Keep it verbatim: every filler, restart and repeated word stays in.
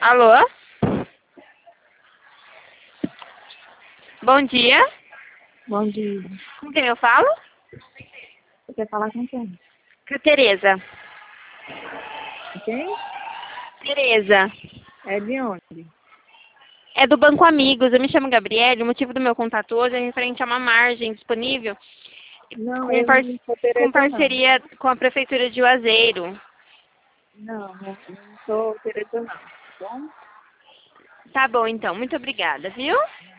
Alô? Bom dia. Bom dia. Com quem eu falo? Você quer falar com quem? Com a Tereza. Com quem? Tereza. É de onde? É do Banco Amigos. Eu me chamo Gabriele. O motivo do meu contato hoje é referente a uma margem disponível Não, com, eu par não sou com Tereza, não. parceria com a Prefeitura de Juazeiro. Não, não, não sou Tereza, não. Tá bom? Tá bom, então. Muito obrigada, viu?